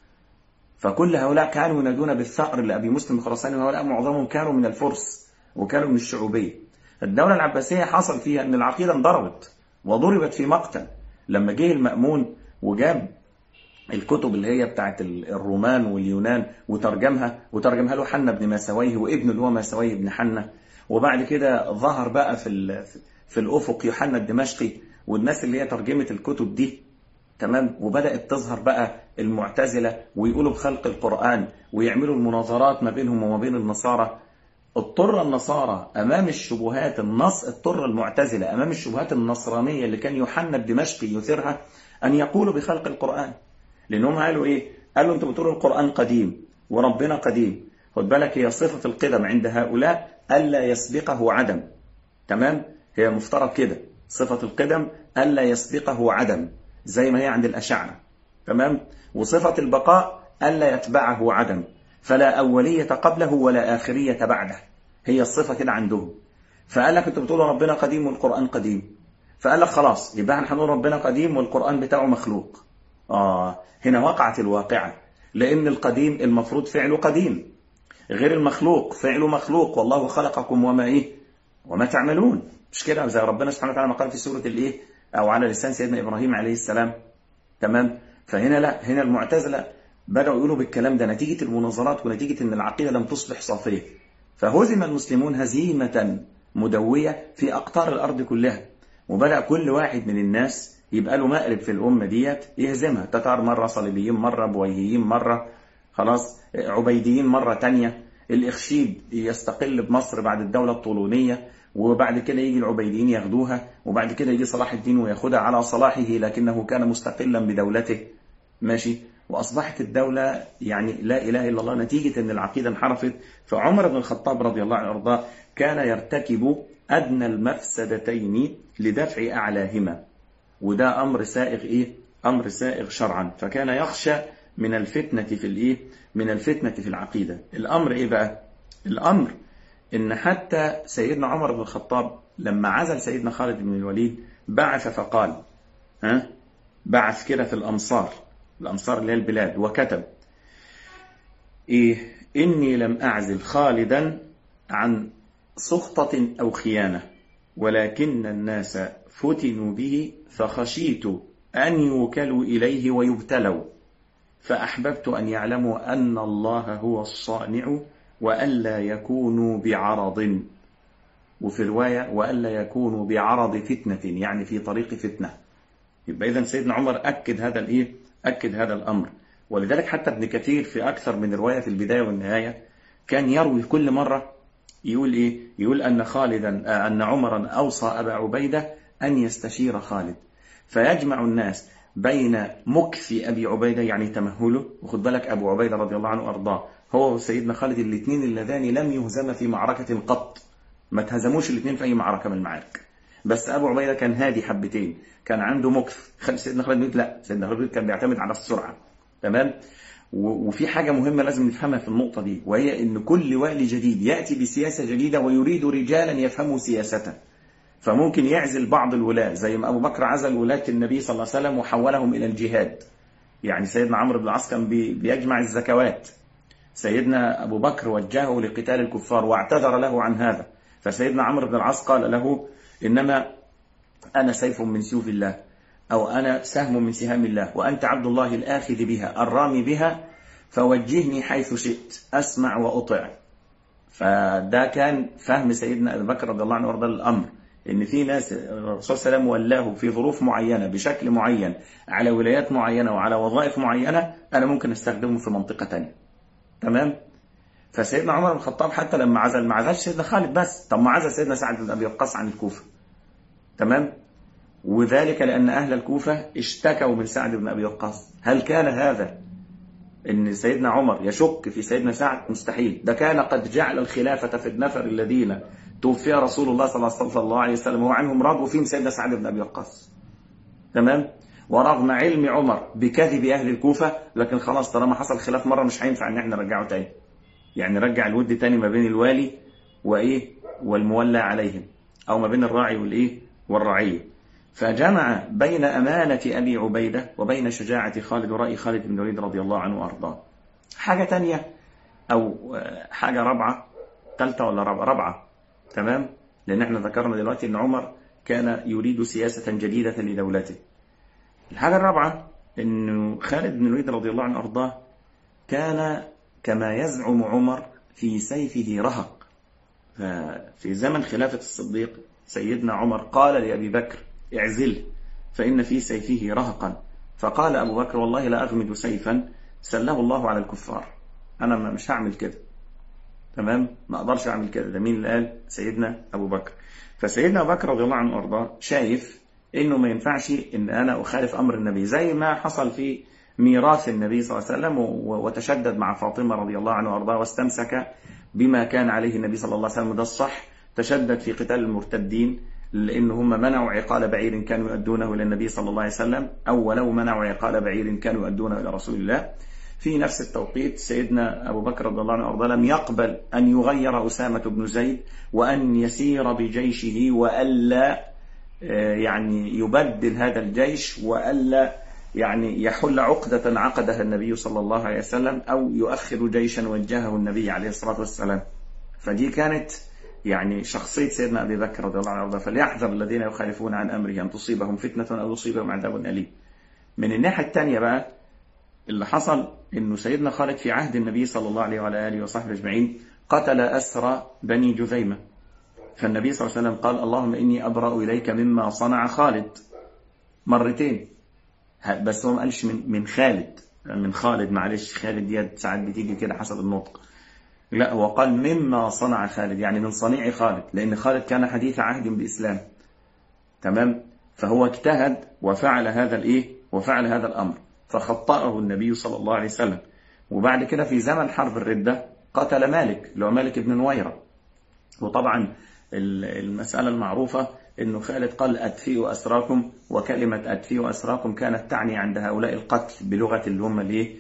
فكل هؤلاء كانوا ينادون بالثأر لأبي مسلم الخراساني، وهؤلاء معظمهم كانوا من الفرس وكانوا من الشعوبية. الدولة العباسية حصل فيها أن العقيدة انضربت وضربت في مقتل. لما جه المأمون وجاب الكتب اللي هي بتاعت الرومان واليونان وترجمها وترجمها له حنا بن ماسويه وابنه اللي هو ماسويه بن حنا، وبعد كده ظهر بقى في في الأفق يوحنا الدمشقي والناس اللي هي ترجمت الكتب دي. تمام. وبدأت تظهر بقى المعتزلة ويقولوا بخلق القرآن ويعملوا المناظرات ما بينهم وما بين النصارى. اضطر النصارى أمام الشبهات النص اضطر المعتزلة أمام الشبهات النصرانية اللي كان يوحنا الدمشقي يثيرها أن يقولوا بخلق القرآن. لأنهم قالوا إيه؟ قالوا أنتم بتقولوا القرآن قديم وربنا قديم. خد بالك هي صفة القدم عند هؤلاء ألا يسبقه عدم. تمام. هي مفترض كده صفة القدم ألا يسبقه عدم زي ما هي عند الأشاعرة. تمام. وصفة البقاء ألا يتبعه عدم، فلا أولية قبله ولا آخرية بعده. هي الصفة كده عندهم. فقال لك أنتم بتقولوا ربنا قديم والقرآن قديم، فقال لك خلاص يبقى احنا هنقول ربنا قديم والقرآن بتاعه مخلوق. آه هنا وقعت الواقعة، لأن القديم المفروض فعله قديم، غير المخلوق فعله مخلوق، والله خلقكم وما إيه وما تعملون. مش كده زي ربنا سبحانه وتعالى ما قال في سورة الإيه أو على لسان سيدنا إبراهيم عليه السلام. تمام. فهنا لا، هنا المعتزلة بدأوا يقولوا بالكلام ده نتيجة المناظرات ونتيجة أن العقيدة لم تصبح صافية. فهزم المسلمون هزيمة مدوية في أقطار الأرض كلها، وبدأ كل واحد من الناس يبقى له مقرب في الأمة ديت يهزمها. تتار مرة، صليبيين مرة، بويهيين مرة، خلاص عبيديين مرة تانية. الإخشيد يستقل بمصر بعد الدولة الطولونية، وبعد كده يجي العبيديين ياخدوها، وبعد كده يجي صلاح الدين وياخدها على صلاحه لكنه كان مستقلا بدولته. ماشي. وأصبحت الدولة يعني لا إله إلا الله نتيجة أن العقيدة انحرفت. فعمر بن الخطاب رضي الله عنه وارضاه كان يرتكب أدنى المفسدتين لدفع أعلاهما، وده أمر سائغ إيه؟ أمر سائغ شرعا. فكان يخشى من الفتنة في الإيه؟ من الفتنة في العقيدة. الأمر إيه بقى؟ الأمر إن حتى سيدنا عمر بن الخطاب لما عزل سيدنا خالد بن الوليد بعث فقال ها؟ بعث كده في الأمصار، الأمصار اللي هي البلاد، وكتب إيه؟ إني لم أعزل خالدا عن سخطة أو خيانة، ولكن الناس فتنوا به فخشيت أن يوكلوا إليه ويبتلوا، فأحببت أن يعلموا أن الله هو الصانع وألا يكونوا بعرض. وفي رواية وألا يكونوا بعرض فتنة، يعني في طريق فتنة. يبقى إذن سيدنا عمر أكد هذا الإيه؟ أكد هذا الأمر. ولذلك حتى ابن كثير في أكثر من رواية في البداية والنهاية كان يروي كل مرة يقول إيه؟ يقول أن خالدا أن عمرا أوصى أبا عبيدة أن يستشير خالد، فيجمع الناس بين مكث أبي عبيدة يعني تمهله. وخد بالك أبو عبيدة رضي الله عنه وأرضاه هو وسيدنا خالد الاثنين اللذان لم يهزم في معركة قط، ما تهزموش الاثنين في أي معركة من المعارك. بس أبو عبيدة كان هادي حبتين، كان عنده مكث. سيدنا خالد بن لا، سيدنا خالد كان بيعتمد على السرعة. تمام. وفي حاجة مهمة لازم نفهمها في النقطة دي، وهي ان كل والي جديد يأتي بسياسة جديدة ويريد رجالا يفهموا سياسته، فممكن يعزل بعض الولاة زي ما أبو بكر عزل ولاة النبي صلى الله عليه وسلم وحولهم إلى الجهاد. يعني سيدنا عمرو بن العاص كان بيجمع الزكوات، سيدنا أبو بكر وجهه لقتال الكفار واعتذر له عن هذا، فسيدنا عمرو بن العاص قال له إنما أنا سيف من سيوف الله، أو أنا سهم من سهام الله، وأنت عبد الله الآخذ بها الرامي بها، فوجهني حيث شئت أسمع وأطيع. فده كان فهم سيدنا أبو بكر رضي الله عنه وارضاه الأمر، إن في ناس الرسول صلى الله عليه وسلم ولاه في ظروف معينة بشكل معين على ولايات معينة وعلى وظائف معينة، أنا ممكن أستخدمه في منطقة تانية. تمام؟ فسيدنا عمر بن الخطاب حتى لما عزل ما عزلش سيدنا خالد بس، طب ما عزل سيدنا سعد بن أبي وقاص عن الكوفة. تمام؟ وذلك لأن أهل الكوفة اشتكوا من سعد بن أبي وقاص. هل كان هذا إن سيدنا عمر يشك في سيدنا سعد؟ مستحيل، ده كان قد جعل الخلافة في النفر الذين توفي رسول الله صلى الله عليه وسلم وعنهم راض وفيهم سيدنا سعد بن أبي وقاص. تمام؟ ورغم علم عمر بكذب أهل الكوفة، لكن خلاص طالما حصل خلاف مرة مش هينفع إن احنا نرجعه تاني، يعني رجع الود تاني ما بين الوالي وإيه والمولى عليهم، أو ما بين الراعي والإيه والرعية. فجمع بين أمانة أبي عبيدة وبين شجاعة خالد ورأي خالد بن الوليد رضي الله عنه وأرضاه. حاجة تانية أو حاجة رابعة، ثالثة ولا رابعة؟ رابعة. تمام؟ لأن احنا ذكرنا دلوقتي أن عمر كان يريد سياسة جديدة لدولته. الحاجة الرابعة أنه خالد بن الوليد رضي الله عنه وأرضاه كان كما يزعم عمر في سيفه رهق. في زمن خلافة الصديق سيدنا عمر قال لأبي بكر اعزله فإن في سيفه رهقا، فقال أبو بكر والله لا أغمد سيفا سله الله على الكفار، أنا مش هعمل كده. تمام؟ ما أقدرش أعمل كده. ده مين اللي قال؟ سيدنا أبو بكر. فسيدنا أبو بكر رضي الله عنه وأرضاه شايف إنه ما ينفعش إن أنا أخالف أمر النبي، زي ما حصل في ميراث النبي صلى الله عليه وسلم، وتشدد مع فاطمة رضي الله عنه وأرضاه واستمسك بما كان عليه النبي صلى الله عليه وسلم، ده الصح. تشدد في قتال المرتدين لأن هم منعوا عقال بعير كانوا يؤدونه إلى النبي صلى الله عليه وسلم، أو ولو منعوا عقال بعير كانوا يؤدونه إلى رسول الله. في نفس التوقيت سيدنا أبو بكر رضي الله عنه وأرضاه لم يقبل أن يغير أسامة بن زيد وأن يسير بجيشه، وألا يعني يبدل هذا الجيش، وألا يعني يحل عقدة عقدها النبي صلى الله عليه وسلم، أو يؤخر جيشا وجهه النبي عليه الصلاة والسلام. فدي كانت يعني شخصية سيدنا أبي بكر رضي الله عنه وأرضاه. فليحذر الذين يخالفون عن أمره أن تصيبهم فتنة أو يصيبهم عذاب أليم. من الناحية الثانية بقى اللي حصل إنه سيدنا خالد في عهد النبي صلى الله عليه وعلى آله وصحبه أجمعين قتل أسرى بني جذيمة، فالنبي صلى الله عليه وسلم قال اللهم إني أبرأ إليك مما صنع خالد مرتين. بس هو ما قالش من من خالد من خالد معلش، خالد دي ساعات بتيجي كده حسب النطق، لا هو قال مما صنع خالد، يعني من صنيع خالد، لأن خالد كان حديث عهد بالإسلام. تمام؟ فهو اجتهد وفعل هذا الإيه وفعل هذا الأمر، فخطأه النبي صلى الله عليه وسلم. وبعد كده في زمن حرب الردة قتل مالك اللي هو مالك بن نويرة. وطبعا المسألة المعروفة إنه خالد قال أدفئوا أسراكم، وكلمة أدفئوا أسراكم كانت تعني عند هؤلاء القتل بلغة اللي هم الإيه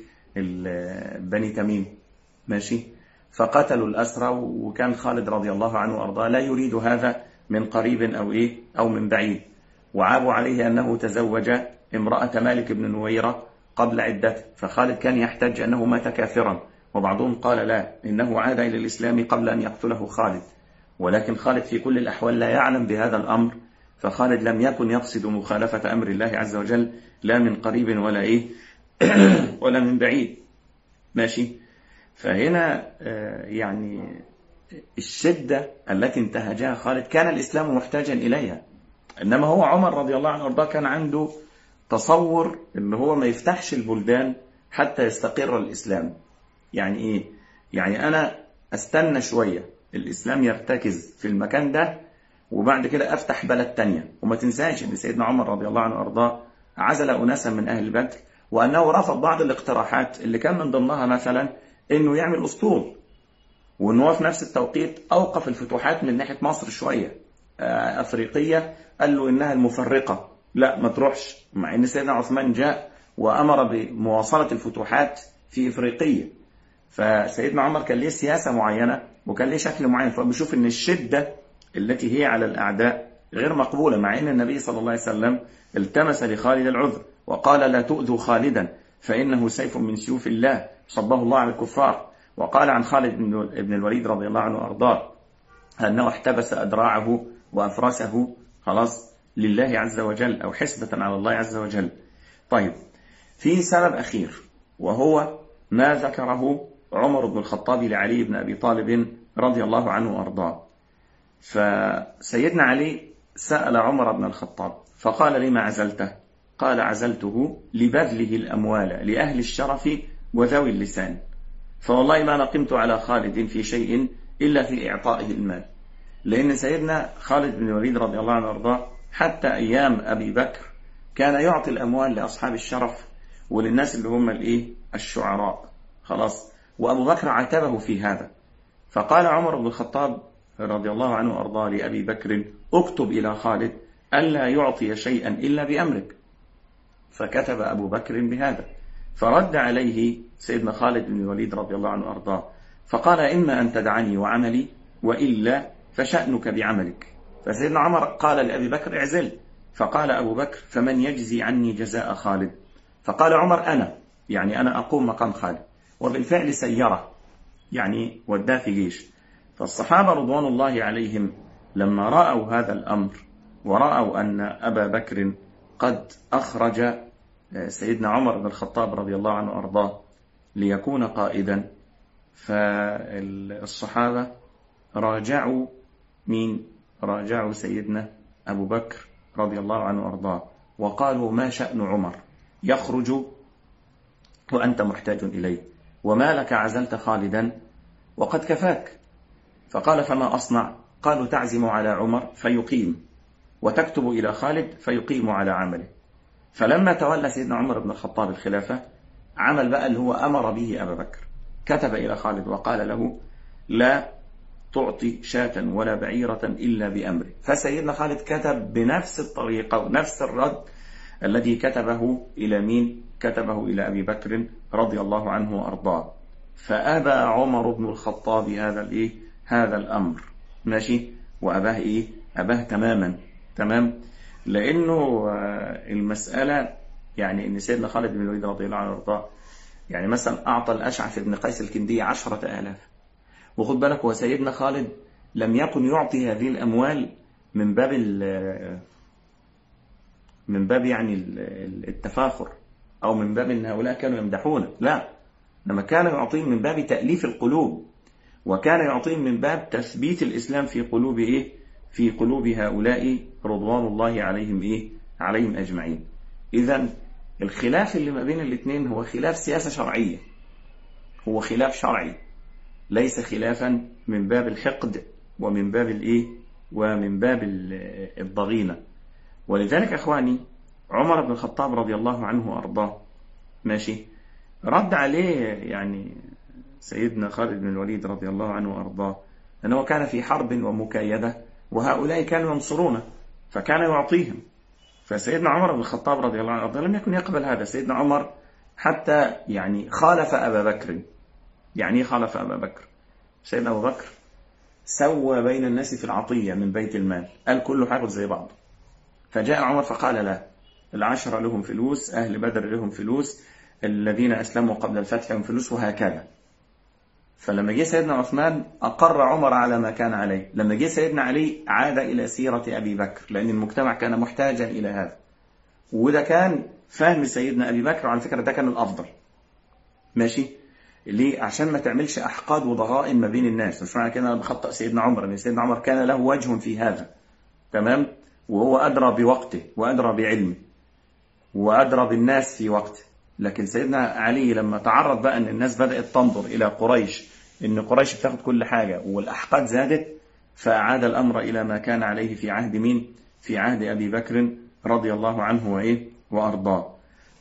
بني تميم. ماشي؟ فقتلوا الأسرى، وكان خالد رضي الله عنه وأرضاه لا يريد هذا من قريب أو إيه أو من بعيد. وعابوا عليه أنه تزوج امرأة مالك بن نويرة قبل عدته، فخالد كان يحتج أنه مات كافرا، وبعضهم قال لا إنه عاد إلى الإسلام قبل أن يقتله خالد. ولكن خالد في كل الأحوال لا يعلم بهذا الأمر، فخالد لم يكن يقصد مخالفة أمر الله عز وجل لا من قريب ولا إيه ولا من بعيد. ماشي؟ فهنا يعني الشدة التي انتهجها خالد كان الإسلام محتاجا إليها، إنما هو عمر رضي الله عنه وارضاه كان عنده تصور إن هو ما يفتحش البلدان حتى يستقر الإسلام. يعني إيه؟ يعني أنا أستنى شوية الإسلام يرتكز في المكان ده، وبعد كده أفتح بلد تانية. وما تنساش إن سيدنا عمر رضي الله عنه وارضاه عزل أناسا من أهل بدر، وأنه رفض بعض الاقتراحات اللي كان من ضمنها مثلا إنه يعمل أسطول، وإنه في نفس التوقيت أوقف الفتوحات من ناحية مصر شوية أفريقية، قال له إنها المفرقة لا ما تروحش، مع إن سيدنا عثمان جاء وأمر بمواصلة الفتوحات في إفريقية. فسيدنا عمر كان ليه سياسة معينة وكان ليه شكل معين، فبيشوف ان الشدة التي هي على الأعداء غير مقبولة، مع ان النبي صلى الله عليه وسلم التمس لخالد العذر وقال لا تؤذوا خالدا فإنه سيف من سيوف الله صبه الله على الكفار. وقال عن خالد بن الوليد رضي الله عنه وأرضاه أنه احتبس أدراعه وأفرسه خلاص لله عز وجل، أو حسبة على الله عز وجل. طيب، في سبب أخير وهو ما ذكره عمر بن الخطاب لعلي بن أبي طالب رضي الله عنه وأرضاه. فسيدنا علي سأل عمر بن الخطاب فقال لما عزلته؟ قال عزلته لبذله الأموال لأهل الشرف وذوي اللسان، فوالله ما نقمت على خالد في شيء إلا في إعطائه المال. لأن سيدنا خالد بن الوليد رضي الله عنه وأرضاه حتى أيام أبي بكر كان يعطي الأموال لأصحاب الشرف وللناس اللي هم الإيه الشعراء خلاص. وأبو بكر عاتبه في هذا، فقال عمر بن الخطاب رضي الله عنه وأرضاه لأبي بكر اكتب إلى خالد ألا يعطي شيئا إلا بأمرك. فكتب أبو بكر بهذا، فرد عليه سيدنا خالد بن الوليد رضي الله عنه وأرضاه فقال إما أن تدعني وعملي وإلا فشأنك بعملك. فسيدنا عمر قال لأبي بكر اعزل، فقال أبو بكر فمن يجزي عني جزاء خالد؟ فقال عمر أنا، يعني أنا أقوم مقام خالد. وبالفعل سيره، يعني وداه في جيش. فالصحابة رضوان الله عليهم لما رأوا هذا الأمر ورأوا أن أبا بكر قد أخرج سيدنا عمر بن الخطاب رضي الله عنه وأرضاه ليكون قائدا، فالصحابة راجعوا مين؟ راجعوا سيدنا أبو بكر رضي الله عنه وأرضاه وقالوا ما شأن عمر يخرج وأنت محتاج إليه، وما لك عزلت خالدا وقد كفاك؟ فقال فما أصنع؟ قالوا تعزم على عمر فيقيم وتكتب إلى خالد فيقيم على عمله. فلما تولى سيدنا عمر بن الخطاب الخلافة عمل بقى اللي هو أمر به أبا بكر، كتب إلى خالد وقال له لا تعطي شاة ولا بعيرة إلا بأمره. فسيدنا خالد كتب بنفس الطريقة ونفس الرد الذي كتبه إلى مين؟ كتبه إلى أبي بكر رضي الله عنه وأرضاه. فأبى عمر بن الخطاب هذا الإيه؟ هذا الأمر، ماشي، وأباه إيه؟ أباه تماما تمام. لأنه المسألة يعني إن سيدنا خالد بن الوليد رضي الله عنه وأرضاه يعني مثلا أعطى الأشعث بن قيس الكندي عشرة آلاف، وخد بالك هو سيدنا خالد لم يكن يعطي هذه الأموال من باب من باب يعني التفاخر أو من باب أن هؤلاء كانوا يمدحون، لا، لما كان يعطيهم من باب تأليف القلوب، وكان يعطيهم من باب تثبيت الإسلام في قلوب إيه؟ في قلوب هؤلاء رضوان الله عليهم إيه؟ عليهم أجمعين. إذن الخلاف اللي ما بين الاثنين هو خلاف سياسة شرعية، هو خلاف شرعي، ليس خلافا من باب الحقد ومن باب الإيه؟ ومن باب الضغينة. ولذلك أخواني عمر بن الخطاب رضي الله عنه وأرضاه ماشي رد عليه يعني سيدنا خالد بن الوليد رضي الله عنه وأرضاه أنه كان في حرب ومكايدة وهؤلاء كانوا ينصرونه فكان يعطيهم. فسيدنا عمر بن الخطاب رضي الله عنه وأرضاه لم يكن يقبل هذا. سيدنا عمر حتى يعني خالف أبا بكر. يعني خالف أبا بكر. سيدنا أبو بكر سوى بين الناس في العطية من بيت المال، قال كله هياخد زي بعض. فجاء عمر فقال لا، العشرة لهم فلوس، أهل بدر لهم فلوس، الذين أسلموا قبل الفتح لهم فلوس، وهكذا. فلما جاء سيدنا عثمان أقر عمر على ما كان عليه. لما جاء سيدنا علي عاد إلى سيرة أبي بكر، لأن المجتمع كان محتاجا إلى هذا، وده كان فهم سيدنا أبي بكر، وعلى فكرة ده كان الأفضل ماشي. ليه؟ عشان ما تعملش أحقاد وضغائن ما بين الناس. مش معنى كده أنا بخطأ سيدنا عمر، لأن سيدنا عمر كان له وجه في هذا تمام، وهو أدرى بوقته وأدرى بعلمه وأدرى بالناس في وقته. لكن سيدنا علي لما تعرض بقى أن الناس بدأت تنظر إلى قريش، إن قريش بتاخد كل حاجة والأحقاد زادت، فأعاد الأمر إلى ما كان عليه في عهد مين؟ في عهد أبي بكر رضي الله عنه وإيه؟ وأرضاه.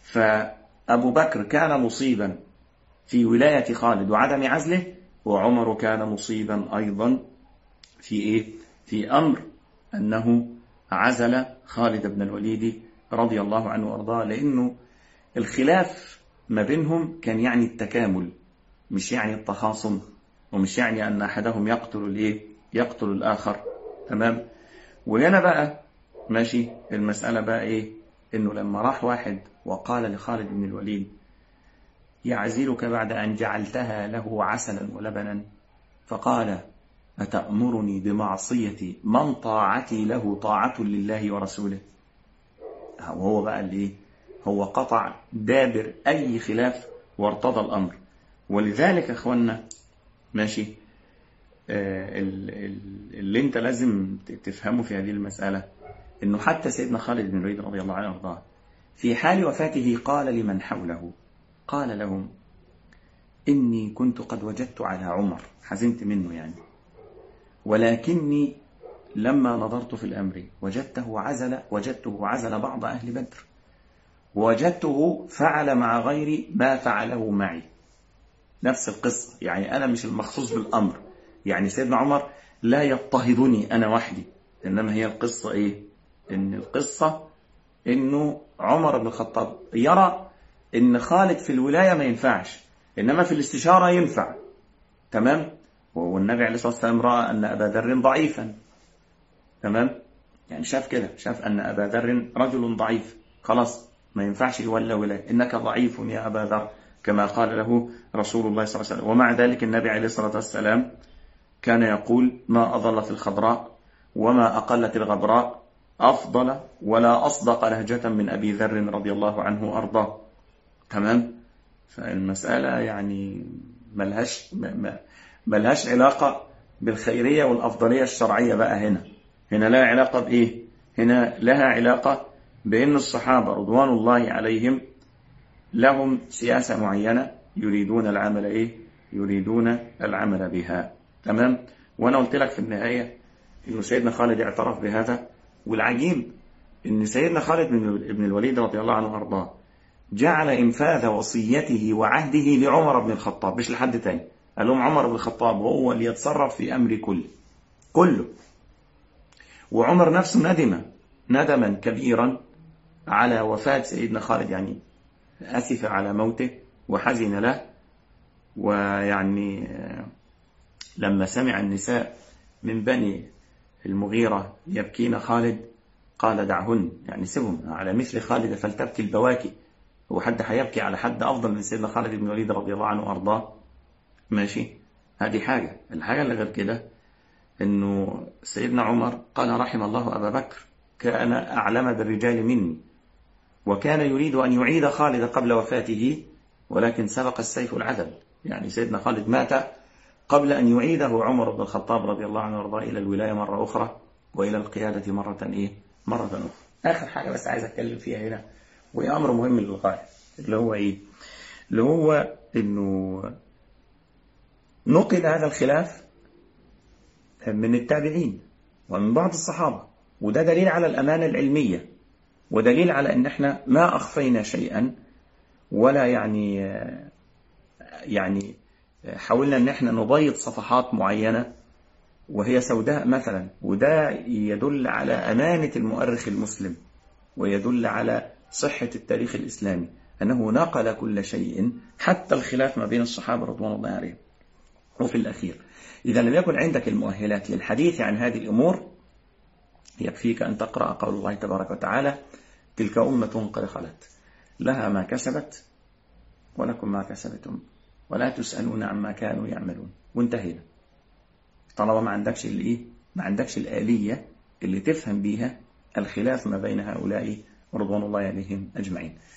فأبو بكر كان مصيبا في ولاية خالد وعدم عزله، وعمر كان مصيبا أيضا في إيه؟ في أمر أنه عزل خالد بن الوليد رضي الله عنه وأرضاه. لأنه الخلاف ما بينهم كان يعني التكامل، مش يعني التخاصم، ومش يعني أن أحدهم يقتل الإيه يقتل الآخر. تمام. وهنا بقى ماشي المسألة بقى إيه، إنه لما راح واحد وقال لخالد بن الوليد يعزلك بعد أن جعلتها له عسلا ولبنا، فقال أتأمرني بمعصية من طاعتي له طاعة لله ورسوله. وهو بقى اللي هو قطع دابر أي خلاف وارتضى الأمر. ولذلك أخوانا ماشي آه اللي انت لازم تفهمه في هذه المسألة انه حتى سيدنا خالد بن الوليد رضي الله عنه وارضاه في حال وفاته قال لمن حوله، قال لهم إني كنت قد وجدت على عمر، حزنت منه يعني، ولكني لما نظرت في الأمر وجدته عزل وجدته عزل بعض أهل بدر، ووجدته فعل مع غيري ما فعله معي. نفس القصة، يعني أنا مش المخصوص بالأمر، يعني سيدنا عمر لا يضطهدني أنا وحدي، إنما هي القصة إيه؟ إن القصة إنه عمر بن الخطاب يرى إن خالد في الولاية ما ينفعش، إنما في الاستشارة ينفع. تمام. والنبي عليه الصلاة والسلام رأى أن أبا ذر ضعيفا. تمام. يعني شاف كده، شاف أن أبا ذر رجل ضعيف، خلاص ما ينفعش يولى ولاية، إنك ضعيف يا أبا ذر، كما قال له رسول الله صلى الله عليه وسلم. ومع ذلك النبي عليه الصلاة والسلام كان يقول ما أضلت الخضراء وما أقلت الغبراء أفضل ولا أصدق لهجة من أبي ذر رضي الله عنه أرضاه. تمام. فالمسألة يعني ملهاش ملهاش علاقة بالخيرية والأفضلية الشرعية بقى. هنا هنا لها علاقة بإيه؟ هنا لها علاقة بأن الصحابة رضوان الله عليهم لهم سياسة معينة يريدون العمل إيه؟ يريدون العمل بها. تمام. وأنا قلت لك في النهاية إنه سيدنا خالد اعترف بهذا، والعجيب إن سيدنا خالد بن الوليد رضي الله عنه وأرضاه جعل إنفاذ وصيته وعهده لعمر بن الخطاب، مش لحد تاني. قال لهم عمر بن الخطاب هو اللي يتصرف في أمر كله كله. وعمر نفسه ندم ندما كبيرا على وفاة سيدنا خالد، يعني أسف على موته وحزن له. ويعني لما سمع النساء من بني المغيرة يبكين خالد قال دعهن، يعني سيبهم، على مثل خالد فلتبكي البواكي. هو حد هيبكي على حد أفضل من سيدنا خالد بن الوليد رضي الله عنه وأرضاه؟ ماشي. هذه حاجة. الحاجة اللي غير كده إنه سيدنا عمر قال رحم الله أبا بكر كان أعلم بالرجال مني، وكان يريد أن يعيد خالد قبل وفاته، ولكن سبق السيف العدل. يعني سيدنا خالد مات قبل أن يعيده عمر بن الخطاب رضي الله عنه وارضاه إلى الولاية مرة أخرى وإلى القيادة مرة إيه مرة أخرى. آخر حاجة بس عايز أتكلم فيها هنا، وهي أمر مهم للغاية، اللي هو إيه؟ اللي هو إنه نقل هذا الخلاف من التابعين ومن بعض الصحابة، وده دليل على الأمانة العلمية، ودليل على أن احنا ما أخفينا شيئا، ولا يعني يعني حاولنا أن احنا نبيض صفحات معينة وهي سوداء مثلا. وده يدل على أمانة المؤرخ المسلم، ويدل على صحة التاريخ الإسلامي، أنه نقل كل شيء حتى الخلاف ما بين الصحابة رضوان الله عليهم. وفي الأخير إذا لم يكن عندك المؤهلات للحديث عن هذه الأمور، يكفيك أن تقرأ قول الله تبارك وتعالى تلك أمة قد خلت لها ما كسبت ولكم ما كسبتم ولا تسألون عما كانوا يعملون. وانتهينا. طالما ما عندكش الإيه ما عندكش الآلية اللي تفهم بيها الخلاف ما بين هؤلاء رضوان الله عليهم أجمعين.